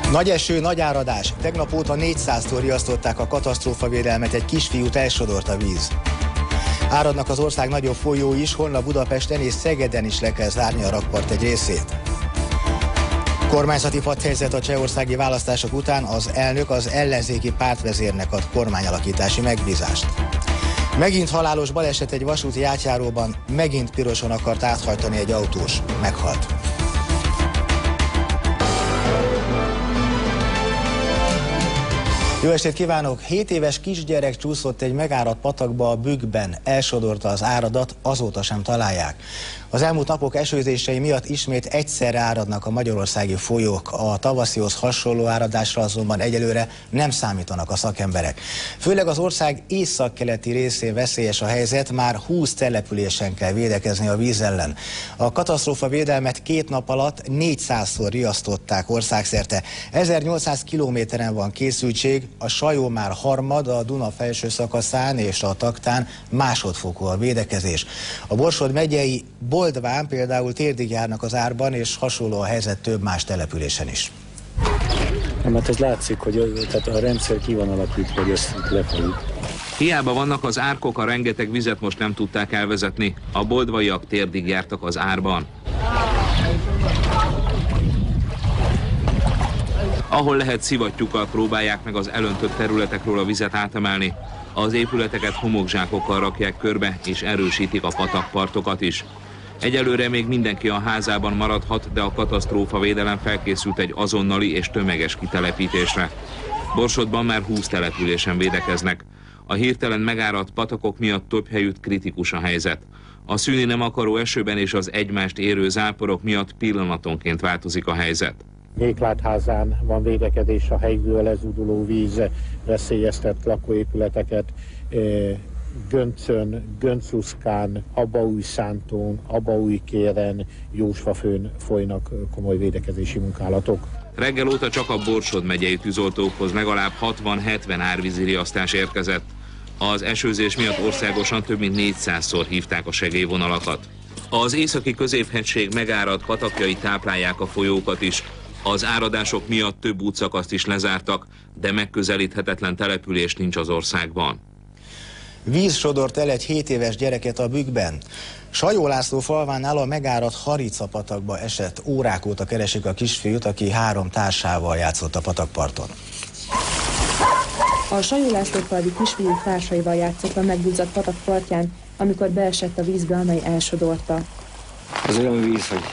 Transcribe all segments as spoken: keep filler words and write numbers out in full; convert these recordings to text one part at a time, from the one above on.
Nagy eső, nagy áradás. Tegnap óta négyszázszor riasztották a katasztrófavédelmet, egy kisfiút elsodort a víz. Áradnak az ország nagyobb folyói is, holnap Budapesten és Szegeden is le kell zárni a rakpart egy részét. Kormányzati padhelyzet a csehországi választások után, az elnök az ellenzéki pártvezérnek ad kormányalakítási megbízást. Megint halálos baleset egy vasúti átjáróban, megint piroson akart áthajtani egy autós, meghalt. Jó estét kívánok! hét éves kisgyerek csúszott egy megáradt patakba a Bükkben, elsodorta az áradat, azóta sem találják. Az elmúlt napok esőzései miatt ismét egyszerre áradnak a magyarországi folyók. A tavaszihoz hasonló áradásra azonban egyelőre nem számítanak a szakemberek. Főleg az ország északkeleti részén veszélyes a helyzet, már húsz településen kell védekezni a víz ellen. A katasztrófavédelmet két nap alatt négyszázszor riasztották országszerte. ezernyolcszáz kilométeren van készültség, a Sajó már harmad, a Duna felső szakaszán és a Taktán másodfokú a védekezés. A Borsod megyei Boldván például térdig járnak az árban, és hasonló a helyzet több más településen is. Mert ez látszik, hogy tehát a rendszer ki van alakítva, hogy ezt lefelé. Hiába vannak az árkok, a rengeteg vizet most nem tudták elvezetni. A boldvaiak térdig jártak az árban. Ahol lehet, szivattyúkkal próbálják meg az elöntött területekről a vizet átemelni. Az épületeket homokzsákokkal rakják körbe, és erősítik a patakpartokat is. Egyelőre még mindenki a házában maradhat, de a katasztrófavédelem felkészült egy azonnali és tömeges kitelepítésre. Borsodban már húsz településen védekeznek. A hirtelen megáradt patakok miatt több helyütt kritikus a helyzet. A szűnni nem akaró esőben és az egymást érő záporok miatt pillanatonként változik a helyzet. Éklátházán van védekezés, a helyből lezúduló víz veszélyeztet lakóépületeket, Göncön, Göncluszkán, Abaújszántón, Abaújkéren, Jósfafőn folynak komoly védekezési munkálatok. Reggel óta csak a Borsod megyei tűzoltókhoz legalább hatvan-hetven árvízi riasztás érkezett. Az esőzés miatt országosan több mint négyszázszor hívták a segélyvonalakat. Az északi középhegység megáradt patakjai táplálják a folyókat is. Az áradások miatt több útszakaszt is lezártak, de megközelíthetetlen település nincs az országban. Víz sodort el egy hét éves gyereket a Bükkben. Sajó László falvánál a megáradt Harica patakba esett. Órák óta keresik a kisfiút, aki három társával játszott a patakparton. A Sajó László falvi kisfiú társaival játszott a megduzzadt patak partján, amikor beesett a vízbe, amely elsodorta. Az olyan víz, hogy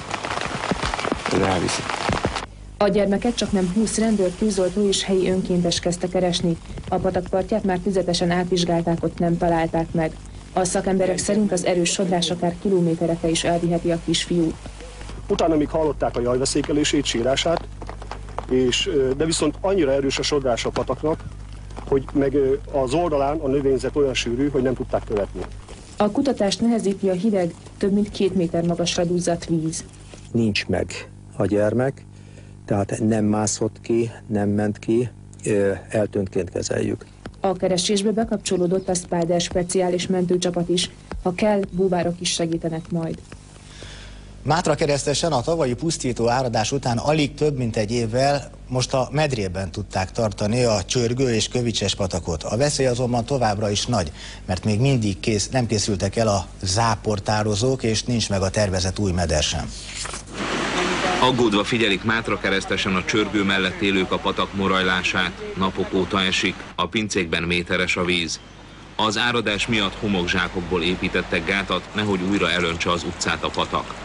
elviszi. A gyermeket csak nem húsz rendőr, tűzoltó és helyi önkéntes kezdte keresni. A patakpartját már tüzetesen átvizsgálták, ott nem találták meg. A szakemberek szerint az erős sodrás akár kilométerekre is elviheti a kisfiút. Utána még hallották a jajveszékelését, sírását, és, de viszont annyira erős a sodrás a pataknak, hogy meg az oldalán a növényzet olyan sűrű, hogy nem tudták követni. A kutatást nehezíti a hideg, több mint két méter magasra duzzadt víz. Nincs meg a gyermek, tehát nem mászott ki, nem ment ki, eltűntként kezeljük. A keresésbe bekapcsolódott a Spider speciális mentőcsapat is, ha kell, búvárok is segítenek majd. Mátrakeresztesen a tavalyi pusztító áradás után alig több mint egy évvel most a medrében tudták tartani a Csörgő és Kövicses patakot. A veszély azonban továbbra is nagy, mert még mindig kész, nem készültek el a záportározók, és nincs meg a tervezett új meder sem. Aggódva figyelik Mátrakeresztesen a Csörgő mellett élők a patak morajlását. Napok óta esik, a pincékben méteres a víz. Az áradás miatt homokzsákokból építettek gátat, nehogy újra elöntse az utcát a patak.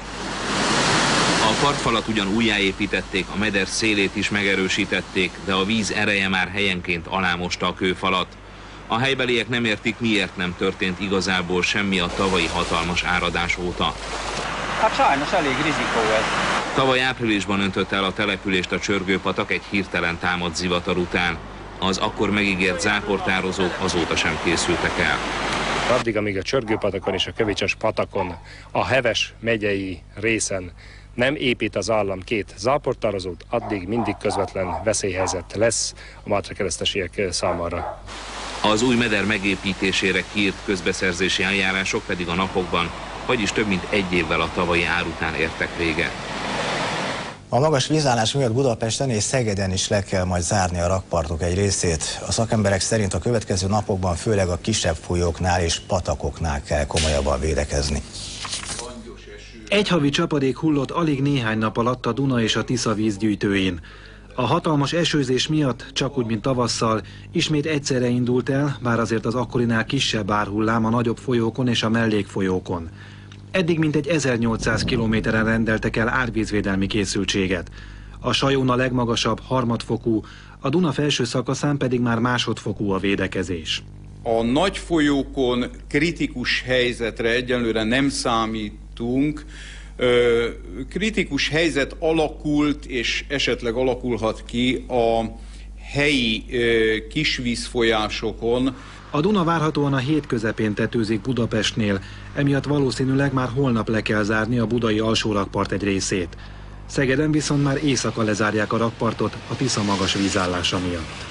A partfalat ugyan újjáépítették, a meder szélét is megerősítették, de a víz ereje már helyenként alámosta a kőfalat. A helybeliek nem értik, miért nem történt igazából semmi a tavalyi hatalmas áradás óta. Hát sajnos elég rizikó ez. Tavaly áprilisban öntötte el a települést a Csörgő-patak egy hirtelen támadt zivatar után. Az akkor megígért záportározók azóta sem készültek el. Addig, amíg a Csörgő-patakon és a Kövicses patakon, a Heves megyei részen nem épít az állam két záportározót, addig mindig közvetlen veszélyhelyzet lesz a mátrakeresztesiek számára. Az új meder megépítésére kiírt közbeszerzési eljárások pedig a napokban, vagyis több mint egy évvel a tavalyi ár után értek véget. A magas vízállás miatt Budapesten és Szegeden is le kell majd zárni a rakpartok egy részét. A szakemberek szerint a következő napokban főleg a kisebb folyóknál és patakoknál kell komolyabban védekezni. Egy havi csapadék hullott alig néhány nap alatt a Duna és a Tisza vízgyűjtőjén. A hatalmas esőzés miatt, csak úgy, mint tavasszal, ismét egyszerre indult el, bár azért az akkorinál kisebb árhullám a nagyobb folyókon és a mellékfolyókon. Eddig mintegy ezernyolcszáz kilométeren rendeltek el árvízvédelmi készültséget. A Sajón a legmagasabb, harmadfokú, a Duna felső szakaszán pedig már másodfokú a védekezés. A nagy folyókon kritikus helyzetre egyelőre nem számítunk. Kritikus helyzet alakult, és esetleg alakulhat ki a helyi kisvízfolyásokon. A Duna várhatóan a hét közepén tetőzik Budapestnél, emiatt valószínűleg már holnap le kell zárni a budai alsó rakpart egy részét. Szegeden viszont már éjszaka lezárják a rakpartot a Tisza magas vízállása miatt.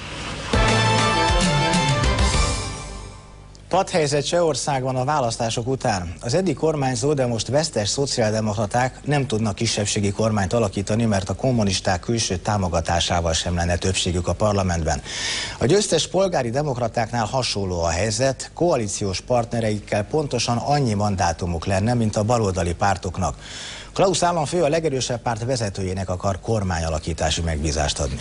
Padhelyzet Csehországban a választások után. Az eddig kormányzó, de most vesztes szociáldemokraták nem tudnak kisebbségi kormányt alakítani, mert a kommunisták külső támogatásával sem lenne többségük a parlamentben. A győztes polgári demokratáknál hasonló a helyzet, koalíciós partnereikkel pontosan annyi mandátumuk lenne, mint a baloldali pártoknak. Klaus államfő a legerősebb párt vezetőjének akar kormányalakítási megbízást adni.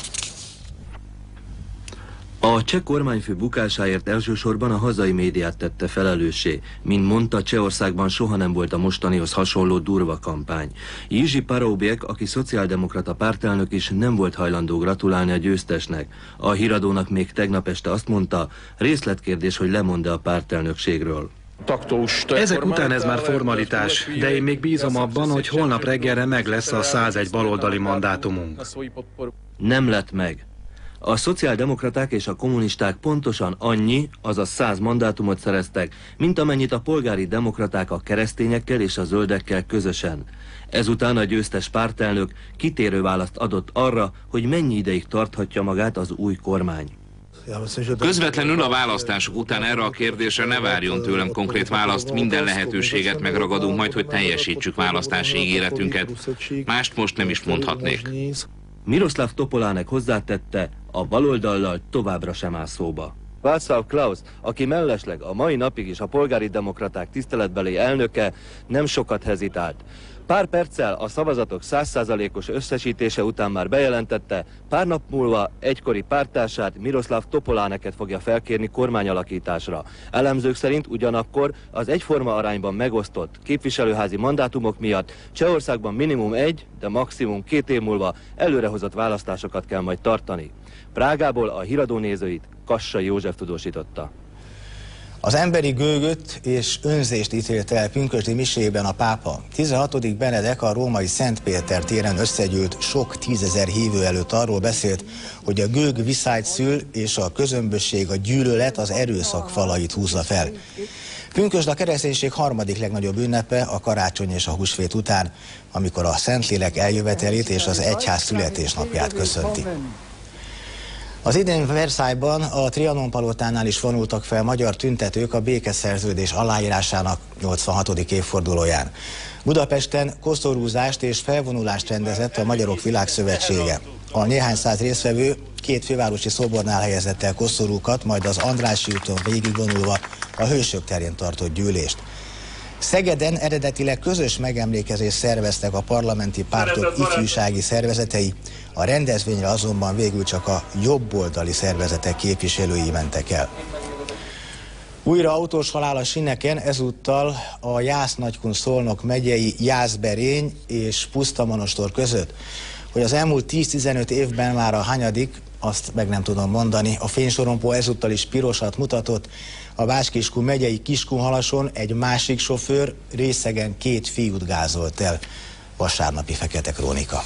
A cseh kormányfő bukásáért elsősorban a hazai médiát tette felelőssé. Mint mondta, Csehországban soha nem volt a mostanihoz hasonló durva kampány. Jiří Paroubek, aki szociáldemokrata pártelnök is, nem volt hajlandó gratulálni a győztesnek. A híradónak még tegnap este azt mondta, részletkérdés, hogy lemond-e a pártelnökségről. Ezek után ez már formalitás, de én még bízom abban, hogy holnap reggelre meg lesz a százegy baloldali mandátumunk. Nem lett meg. A szociáldemokraták és a kommunisták pontosan annyi, azaz száz mandátumot szereztek, mint amennyit a polgári demokraták a keresztényekkel és a zöldekkel közösen. Ezután a győztes pártelnök kitérő választ adott arra, hogy mennyi ideig tarthatja magát az új kormány. Közvetlenül a választások után erre a kérdésre ne várjon tőlem konkrét választ, minden lehetőséget megragadunk majd, hogy teljesítsük választási ígéretünket. Mást most nem is mondhatnék. Miroslav Topolánek hozzátette, a baloldallal továbbra sem áll szóba. Václav Klaus, aki mellesleg a mai napig is a polgári demokraták tiszteletbeli elnöke, nem sokat hezitált. Pár perccel a szavazatok száz százalékos összesítése után már bejelentette, pár nap múlva egykori párttársát, Miroslav Topoláneket fogja felkérni kormányalakításra. Elemzők szerint ugyanakkor az egyforma arányban megosztott képviselőházi mandátumok miatt Csehországban minimum egy, de maximum két év múlva előrehozott választásokat kell majd tartani. Prágából a híradó nézőit Kassai József tudósította. Az emberi gőgöt és önzést ítélt el pünkösdi miséjében a pápa. tizenhatodik Benedek a római Szent Péter téren összegyűlt sok tízezer hívő előtt arról beszélt, hogy a gőg viszályt szül, és a közömbösség, a gyűlölet az erőszak falait húzza fel. Pünkösd a kereszténység harmadik legnagyobb ünnepe a karácsony és a húsvét után, amikor a Szentlélek eljövetelét és az egyház születésnapját köszönti. Az idén Versailles-ban a Trianon palotánál is vonultak fel magyar tüntetők a békeszerződés aláírásának nyolcvanhatodik évfordulóján. Budapesten koszorúzást és felvonulást rendezett a Magyarok Világszövetsége. A néhány száz résztvevő két fővárosi szobornál helyezett el koszorúkat, majd az Andrássy úton végigvonulva a Hősök terén tartott gyűlést. Szegeden eredetileg közös megemlékezést szerveztek a parlamenti pártok ifjúsági szervezetei, a rendezvényre azonban végül csak a jobboldali szervezetek képviselői mentek el. Újra autós halál a Sineken, ezúttal a Jász-Nagykun-Szolnok megyei Jászberény és Pusztamonostor között. Hogy az elmúlt tíz-tizenöt évben már a hanyadik, azt meg nem tudom mondani, a fénysorompó ezúttal is pirosat mutatott. A Bács-Kiskun megyei Kiskunhalason egy másik sofőr részegen két fiút gázolt el. Vasárnapi Fekete Krónika.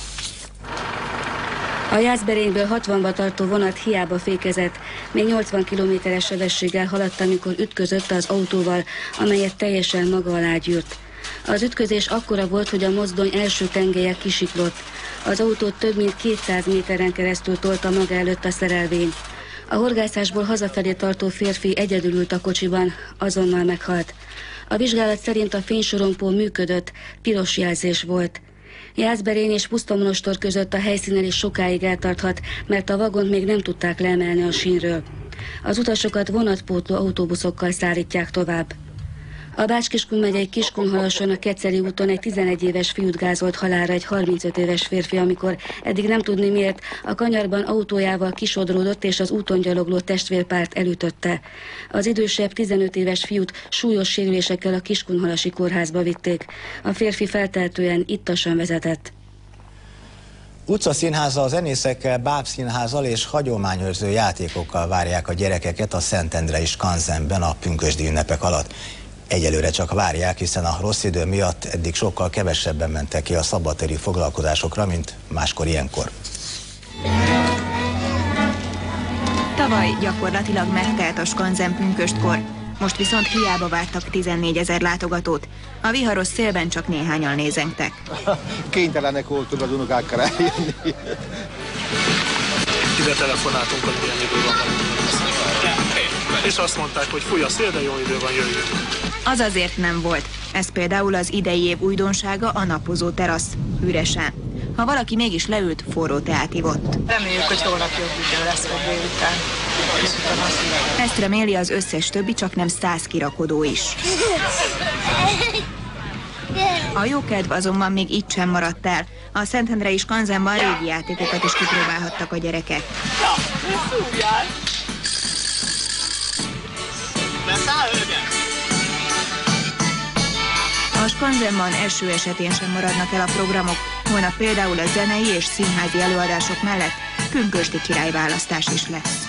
A Jászberényből hatvanba tartó vonat hiába fékezett, még nyolcvan kilométeres sebességgel haladt, amikor ütközött az autóval, amelyet teljesen maga alá gyűrt. Az ütközés akkora volt, hogy a mozdony első tengelye kisiklott. Az autót több mint kétszáz méteren keresztül tolta maga előtt a szerelvény. A horgászásból hazafelé tartó férfi egyedül ült a kocsiban, azonnal meghalt. A vizsgálat szerint a fénysorompó működött, piros jelzés volt. Jászberény és Pusztamonostor között a helyszínen is sokáig eltarthat, mert a vagont még nem tudták leemelni a sínről. Az utasokat vonatpótló autóbuszokkal szállítják tovább. A Bács-Kiskun megyei Kiskunhalason a Keceli úton egy tizenegy éves fiút gázolt halálra egy harmincöt éves férfi, amikor eddig nem tudni miért a kanyarban autójával kisodródott és az úton gyalogló testvérpárt elütötte. Az idősebb tizenöt éves fiút súlyos sérülésekkel a Kiskunhalasi kórházba vitték. A férfi feltehetően ittasan vezetett. Utcaszínházzal, zenészekkel, bábszínházzal és hagyományőrző játékokkal várják a gyerekeket a Szentendrei Skanzenben a pünkösdi ünnepek alatt. Egyelőre csak várják, hiszen a rossz idő miatt eddig sokkal kevesebben mentek ki a szabadtéri foglalkozásokra, mint máskor ilyenkor. Tavaly gyakorlatilag megtelt a Skanzen pünköstkor, most viszont hiába vártak tizennégyezer látogatót. A viharos szélben csak néhányan nézengtek. Kénytelenek voltunk az unokákkal eljönni. Ide telefonáltunk, hogy milyen idő van. És azt mondták, hogy fúj a szél, de jó idő van, jöjjünk. Az azért nem volt. Ez például az idei év újdonsága, a napozó terasz. Üresen. Ha valaki mégis leült, forró teát ivott. Reméljük, hogy holnap jobb idő lesz, vagy délután. Ezt reméli az összes többi, csak nem száz kirakodó is. A jókedv azonban még itt sem maradt el. A Szentendrei Skanzenban régi játékokat is kipróbálhattak a gyerekek. A Skanzenban eső esetén sem maradnak el a programok. Holnap például a zenei és színházi előadások mellett pünkösdi királyválasztás is lesz.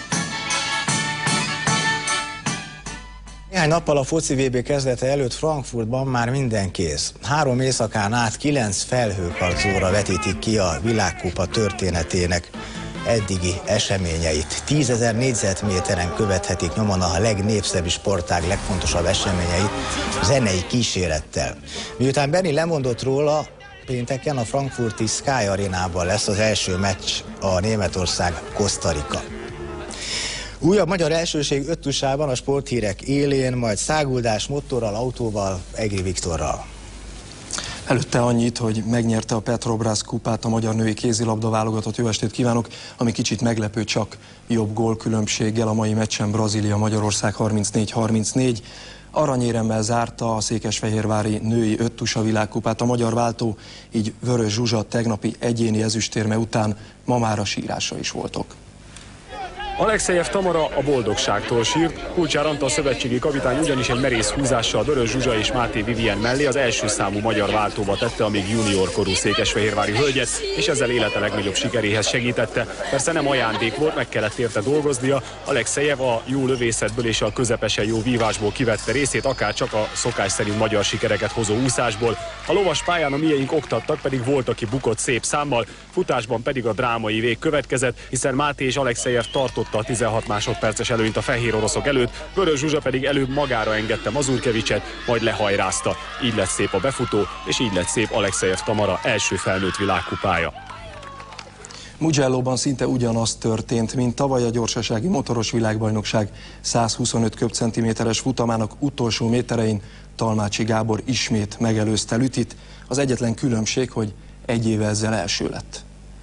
Néhány nappal a foci vé bé kezdete előtt Frankfurtban már minden kész. Három éjszakán át kilenc felhőkarcolóra vetítik ki a világkupa történetének eddigi eseményeit. tízezer négyzetméteren követhetik nyomon a legnépszerűbb sportág legfontosabb eseményeit zenei kísérettel. Miután Benni lemondott róla, pénteken a frankfurti Sky Arénában lesz az első meccs, a Németország-Costa Rica. Újabb magyar elsőség öttusában a sporthírek élén, majd száguldás motorral, autóval, Egri Viktorral. Előtte annyit, hogy megnyerte a Petrobras kupát a magyar női kézilabda válogatott. Jó estét kívánok! Ami kicsit meglepő, csak jobb gólkülönbséggel a mai meccsen Brazília-Magyarország harmincnégy harmincnégy. Aranyéremmel zárta a székesfehérvári női öttusa világkupát a magyar váltó, így Vörös Zsuzsa tegnapi egyéni ezüstérme után ma már a sírásra is voltak. Alexejev Tamara a boldogságtól sírt, Kulcsár Antal szövetségi kapitány ugyanis egy merész húzással Vörös Zsuzsa és Máté Vivien mellé az első számú magyar váltóba tette a még juniorkorú székesfehérvári hölgyet, és ezzel élete legnagyobb sikeréhez segítette. Persze nem ajándék volt, meg kellett érte dolgoznia. Alexejev a jó lövészetből és a közepesen jó vívásból kivette részét, akár csak a szokás szerint magyar sikereket hozó úszásból. A lovas pályán a mieink oktattak, pedig volt, aki bukott szép számmal, futásban pedig a drámai vég következett, hiszen Máté és Alexejev tartott a tizenhat másodperces előnyt a fehér oroszok előtt, Vörös Zsuzsa pedig előbb magára engedte Mazurkevicset, majd lehajrázta. Így lett szép a befutó, és így lett szép Alexejev Tamara első felnőtt világkupája. Mugello-ban szinte ugyanaz történt, mint tavaly a gyorsasági motoros világbajnokság százhuszonöt köbcentiméteres futamának utolsó méterein Talmácsi Gábor ismét megelőzte Lütit. Az egyetlen különbség, hogy egy éve ezzel első lett.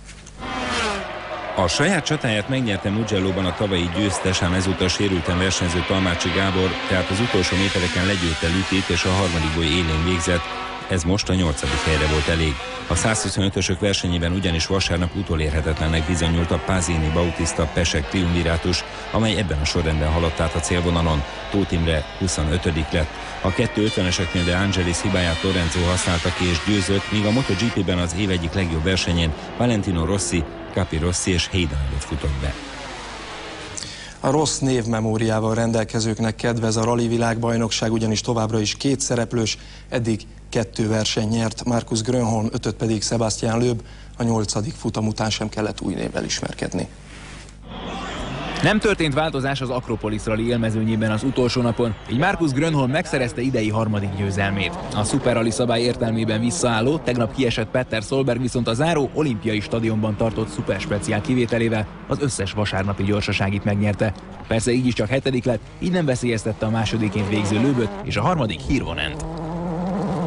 A saját csatáját megnyerte Mugello-ban a tavalyi győztes, ám ezúttal sérülten versenyző Talmácsi Gábor, tehát az utolsó métereken legyőzte Lütit és a harmadik boly élén végzett. Ez most a nyolcadik helyre volt elég. A százhuszonötösök versenyében ugyanis vasárnap utolérhetetlennek bizonyult a Pázini Bautista Pesek triumvirátus, amely ebben a sorrendben haladt át a célvonalon. Tóth Imre huszonötödik lett. A kétszázötveneseknél De Angelis hibáját Lorenzo használta ki és győzött, míg a MotoGP-ben az év egyik legjobb versenyén Valentino Rossi, Capirossi és Hayden előtt futott be. A rossz névmemóriával rendelkezőknek kedvez a rali világbajnokság, ugyanis továbbra is két szereplős, eddig kettő verseny nyert, Markus Grönholm, ötöt pedig Sebastian Loeb, a nyolcadik futam után sem kellett új névvel ismerkedni. Nem történt változás az Akropolis rali élmezőnyében az utolsó napon, így Markus Grönholm megszerezte idei harmadik győzelmét. A Super Rally szabály értelmében visszaálló, tegnap kiesett Petter Solberg viszont a záró olimpiai stadionban tartott szuperspeciál kivételével az összes vasárnapi gyorsaságit megnyerte. Persze így is csak hetedik lett, így nem veszélyeztette a másodiként végző Loeböt és a harmadik Hirvonent.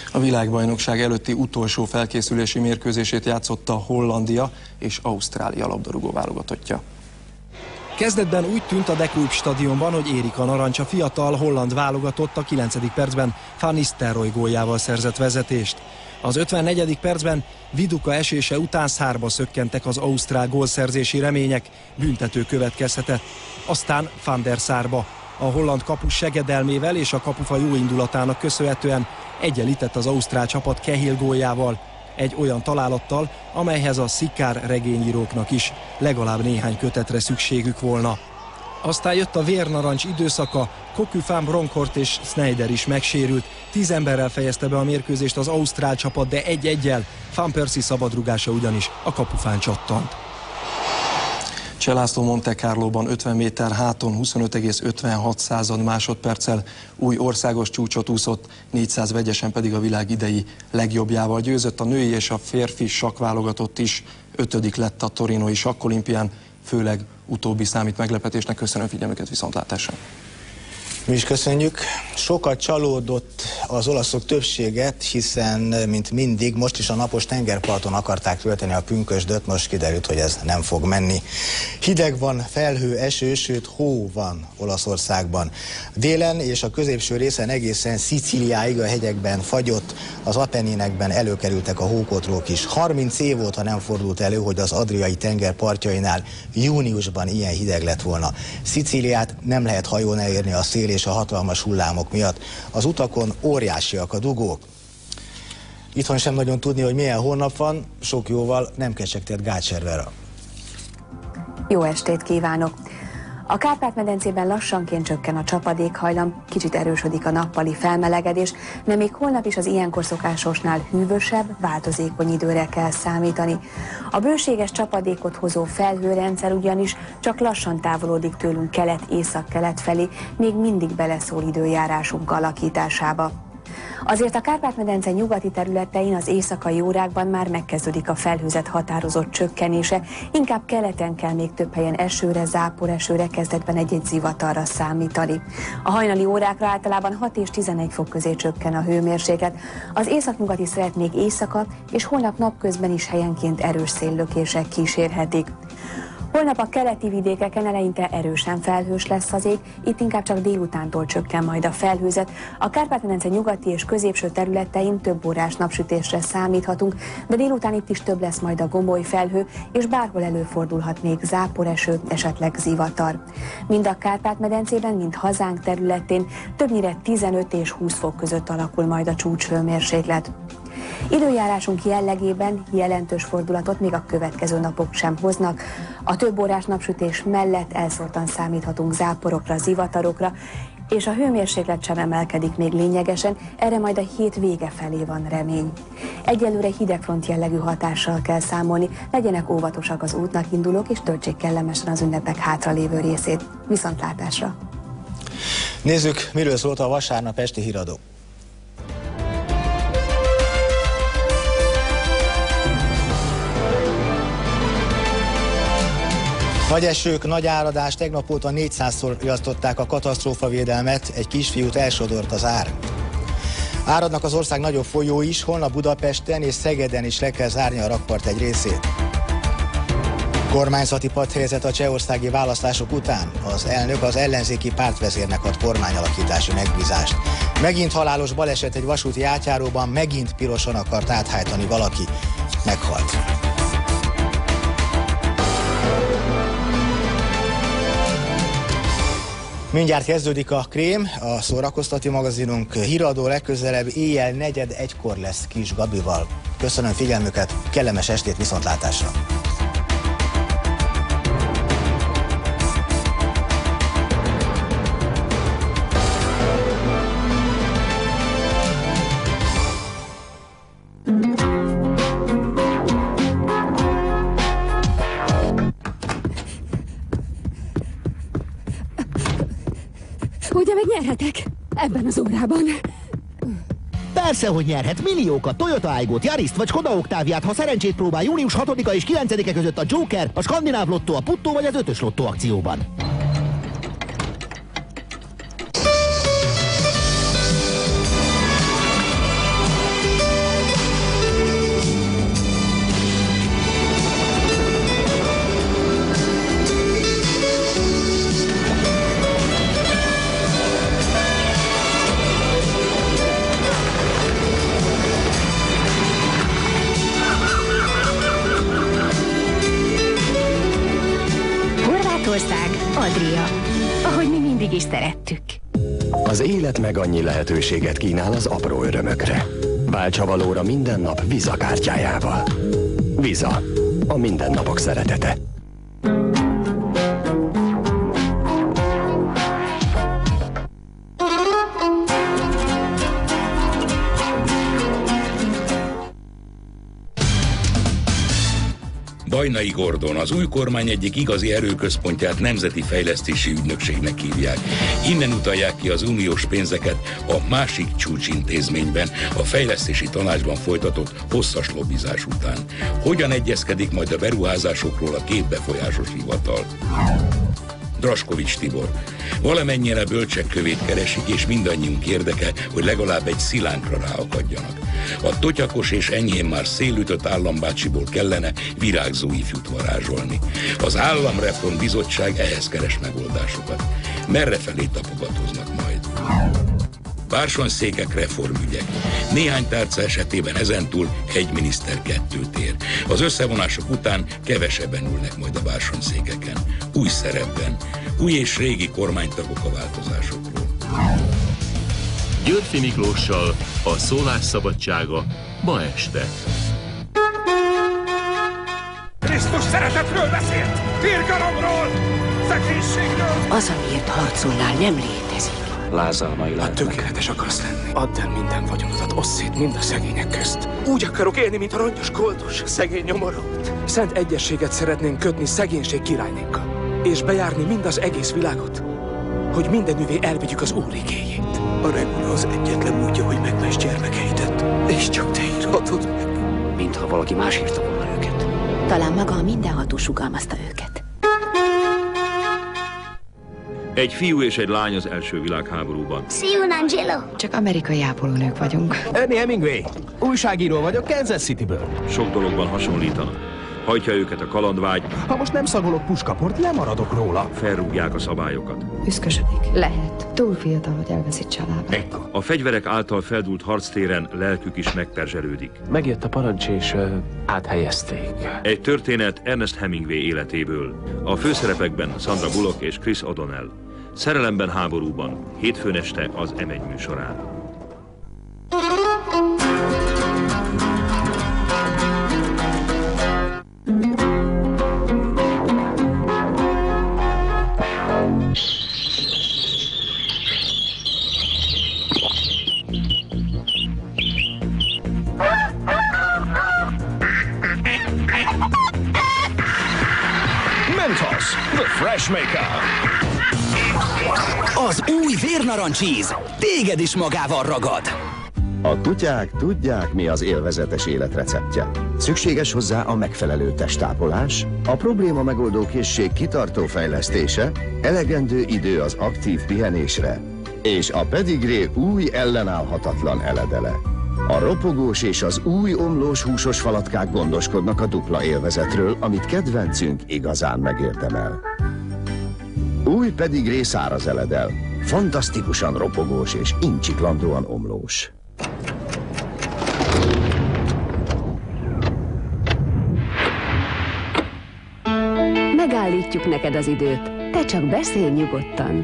A világbajnokság előtti utolsó felkészülési mérkőzését játszotta Hollandia és Ausztrália labdarúgó válogatottja. Kezdetben úgy tűnt a De Kuip stadionban, hogy érik a narancs, a fiatal holland válogatott a kilencedik percben Van Nistelrooy góljával szerzett vezetést. Az ötvennegyedik percben Viduka esése után szárba szökkentek az ausztrál gólszerzési remények, büntető következhetett. Aztán Van der Sarba. A holland kapus segedelmével és a kapufa jó indulatának köszönhetően egyenlített az ausztrál csapat Cahill góljával. Egy olyan találattal, amelyhez a szikár regényíróknak is legalább néhány kötetre szükségük volna. Aztán jött a vérnarancs időszaka, Cocu, Van Bronckhorst és Sneijder is megsérült. Tíz emberrel fejezte be a mérkőzést az ausztrál csapat, de egy-egyel. Van Persie szabadrugása ugyanis a kapufán csattant. Cseh László Monte Carlóban ötven méter háton huszonöt egész ötvenhat század másodperccel új országos csúcsot úszott, négyszáz vegyesen pedig a világ idei legjobbjával győzött. A női és a férfi sakkválogatott is ötödik lett a torinói sakkolimpián, főleg utóbbi számít meglepetésnek. Köszönöm figyelmüket, viszontlátásra! Mi is köszönjük. Sokat csalódott az olaszok többséget, hiszen, mint mindig, most is a napos tengerparton akarták tölteni a pünkösdöt, most kiderült, hogy ez nem fog menni. Hideg van, felhő, eső, sőt hó van Olaszországban. Délen és a középső részen egészen Szicíliáig a hegyekben fagyott, az Apenninekben előkerültek a hókotrók is. harminc év óta nem fordult elő, hogy az Adriai tenger partjainál júniusban ilyen hideg lett volna. Szicíliát nem lehet hajón elérni a szél és a hatalmas hullámok miatt. Az utakon óriásiak a dugók. Itthon sem nagyon tudni, hogy milyen hónap van, sok jóval nem kecsegtett Gácser Vera. Jó estét kívánok! A Kárpát-medencében lassanként csökken a csapadékhajlam, kicsit erősödik a nappali felmelegedés, de még holnap is az ilyenkor szokásosnál hűvösebb, változékony időre kell számítani. A bőséges csapadékot hozó felhőrendszer ugyanis csak lassan távolodik tőlünk kelet-észak-kelet felé, még mindig beleszól időjárásunk alakításába. Azért a Kárpát-medence nyugati területein az éjszakai órákban már megkezdődik a felhőzet határozott csökkenése, inkább keleten kell még több helyen esőre, záporesőre, kezdetben egy-egy zivatarra számítani. A hajnali órákra általában hat és tizenegy fok közé csökken a hőmérséklet, az északnyugati szélet még éjszaka, és holnap napközben is helyenként erős széllökések kísérhetik. Holnap a keleti vidékeken eleinte erősen felhős lesz az ég, itt inkább csak délutántól csökken majd a felhőzet. A Kárpát-medence nyugati és középső területein több órás napsütésre számíthatunk, de délután itt is több lesz majd a gomoly felhő, és bárhol előfordulhat még záporeső, esetleg zivatar. Mind a Kárpát-medencében, mind hazánk területén többnyire tizenöt és húsz fok között alakul majd a csúcshőmérséklet. Időjárásunk jellegében jelentős fordulatot még a következő napok sem hoznak. A több órás napsütés mellett elszórtan számíthatunk záporokra, zivatarokra, és a hőmérséklet sem emelkedik még lényegesen, erre majd a hét vége felé van remény. Egyelőre hidegfront jellegű hatással kell számolni, legyenek óvatosak az útnak indulók, és töltsék kellemesen az ünnepek hátralévő részét. Viszontlátásra! Nézzük, miről szólt a vasárnap esti híradó. Nagy esők, nagy áradás, tegnap óta négyszázszor riasztották a katasztrófavédelmet, egy kisfiút elsodort az ár. Áradnak az ország nagyobb folyói is, holnap Budapesten és Szegeden is le kell zárni a rakpart egy részét. Kormányzati padhelyzet a csehországi választások után. Az elnök az ellenzéki pártvezérnek ad kormányalakítási megbízást. Megint halálos baleset egy vasúti átjáróban, megint piroson akart áthajtani valaki. Meghalt. Mindjárt kezdődik a Krém, a szórakoztató magazinunk. Híradó legközelebb éjjel negyed egykor lesz Kis Gabival. Köszönöm figyelmüket, kellemes estét, viszontlátásra! Ugye meg nyerhetek ebben az órában? Persze, hogy nyerhet milliókat, Toyota Aygo-t, Yariszt vagy Skoda Octaviát, ha szerencsét próbál június hatodika és kilencedike között a Joker, a Skandináv Lottó, a Puttó vagy az ötös Lottó akcióban. Adria, ahogy mi mindig is szerettük. Az élet meg annyi lehetőséget kínál az apró örömökre. Váltsa valóra minden nap Visa kártyájával. Visa, a mindennapok szeretete. Bajnai Gordon, az új kormány egyik igazi erőközpontját nemzeti fejlesztési ügynökségnek hívják. Innen utalják ki az uniós pénzeket a másik csúcsintézményben, a fejlesztési tanácsban folytatott hosszas lobbizás után. Hogyan egyezkedik majd a beruházásokról a két befolyásos hivatal? Draskovics Tibor. Valamennyire bölcsek kövét keresik, és mindannyiunk érdeke, hogy legalább egy szilánkra ráakadjanak. A totyakos és enyhén már szélütött állambácsiból kellene virágzó ifjút varázsolni. Az Államreform Bizottság ehhez keres megoldásokat. Merrefelé tapogatóznak majd? Bársonyszékek, reformügyek. Néhány tárca esetében ezentúl egy miniszter kettőt ér. Az összevonások után kevesebben ülnek majd a bársonyszékeken. Új szerepben. Új és régi kormánytagok a változásokról. Györfi Miklóssal a szólás szabadsága ma este. Krisztus szeretetről beszélt! Irgalomról! Szegénységről! Az, amiért harcolnál, nem létezik. Lázalmai Ha tökéletes akarsz lenni, add el minden vagyonodat, osszd szét mind a szegények közt. Úgy akarok élni, mint a rongyos koldus, szegény nyomorult. Szent egyességet szeretnénk kötni szegénység királynékkal, és bejárni mind az egész világot, hogy mindenüvé elvigyük az Úr igéjét. A regula az egyetlen módja, hogy megmess gyermekeidet, és csak te írhatod meg. Mintha valaki más írta volna őket. Talán maga a mindenható sugalmazta őket. Egy fiú és egy lány az első világháborúban. See you, Angelo. Csak amerikai ápolónők vagyunk. Ernie Hemingway, újságíró vagyok Kansas Cityből. Sok dologban hasonlítanak. Hajtja őket a kalandvágy. Ha most nem szagolok puskaport, lemaradok róla. Felrúgják a szabályokat. Üszkösödik. Lehet. Túl fiatal, hogy elveszítse a lábát. A fegyverek által feldúlt harctéren lelkük is megperzselődik. Megjött a parancs és uh, áthelyezték. Egy történet Ernest Hemingway életéből. A főszerepekben Sandra Bullock és Chris O'Donnell. Szerelemben, háborúban. Hétfőn este az em egy műsorán. Mentos, the fresh maker. Az új vérnarancsíz téged is magával ragad. A kutyák tudják, mi az élvezetes élet receptje. Szükséges hozzá a megfelelő testtápolás, a probléma megoldó készség kitartó fejlesztése, elegendő idő az aktív pihenésre, és a pedigré új ellenállhatatlan eledele. A ropogós és az új omlós húsos falatkák gondoskodnak a dupla élvezetről, amit kedvencünk igazán megérdemel. Új pedigré száraz eledel, fantasztikusan ropogós és incsiklandóan omlós. Megállítjuk neked az időt. Te csak beszélj nyugodtan.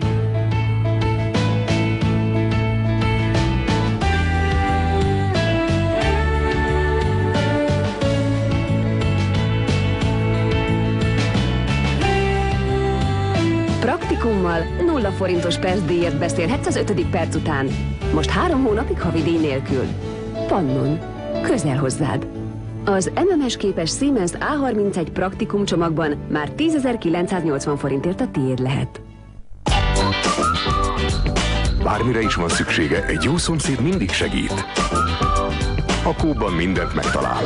Praktikummal nulla forintos percdíjért beszélhetsz az ötödik perc után. Most három hónapig havidíj nélkül. Pannon. Közel hozzád. Az em em es képes Siemens á harmincegy praktikum csomagban már tízezer-kilencszáznyolcvan forintért a tiéd lehet. Bármire is van szüksége, egy jó szomszéd mindig segít. A Coopban mindent megtalál.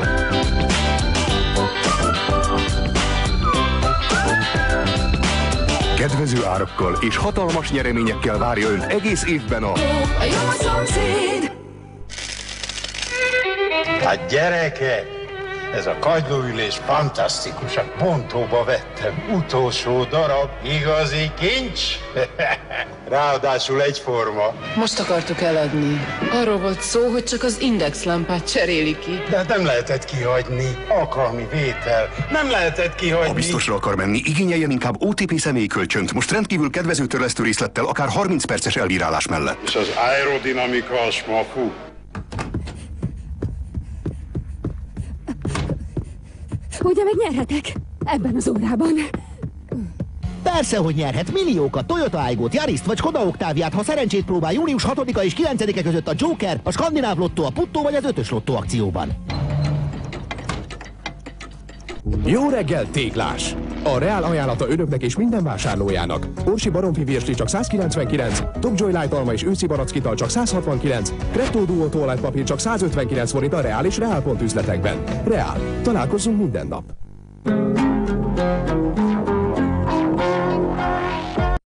Kedvező árakkal és hatalmas nyereményekkel várja önt egész évben a... A jó szomszéd! Hát gyerekek, Ez a kagylóülés fantasztikus, a pontóba vettem. Utolsó darab, igazi kincs. Ráadásul egyforma. Most akartuk eladni. Arról volt szó, hogy csak az indexlámpát cseréli ki. De hát nem lehetett kihagyni. Alkalmi vétel. Nem lehetett kihagyni. Ha biztosra akar menni, igényeljen inkább o té pé személyi kölcsönt. Most rendkívül kedvező törlesztő részlettel, akár harminc perces elbírálás mellett. És az aerodinamika a smafú. Ugye megnyerhetek ebben az órában? Persze, hogy nyerhet milliókat, Toyota Aygo-t, Yarist vagy Skoda Octaviát, ha szerencsét próbál június hatodika és kilencedike között a Joker, a Skandináv Lottó, a Puttó vagy az ötös lottó akcióban. Jó reggel, Téglás! A Reál ajánlata önöknek és minden vásárlójának. Orsi baromfi virsli csak száz kilencvenkilenc, Top Joy Light alma és őszi barackital csak száz hatvankilenc, Crepto Duo toalettpapír csak száz ötvenkilenc forint a Reál és Reál pont üzletekben. Reál. Találkozzunk minden nap!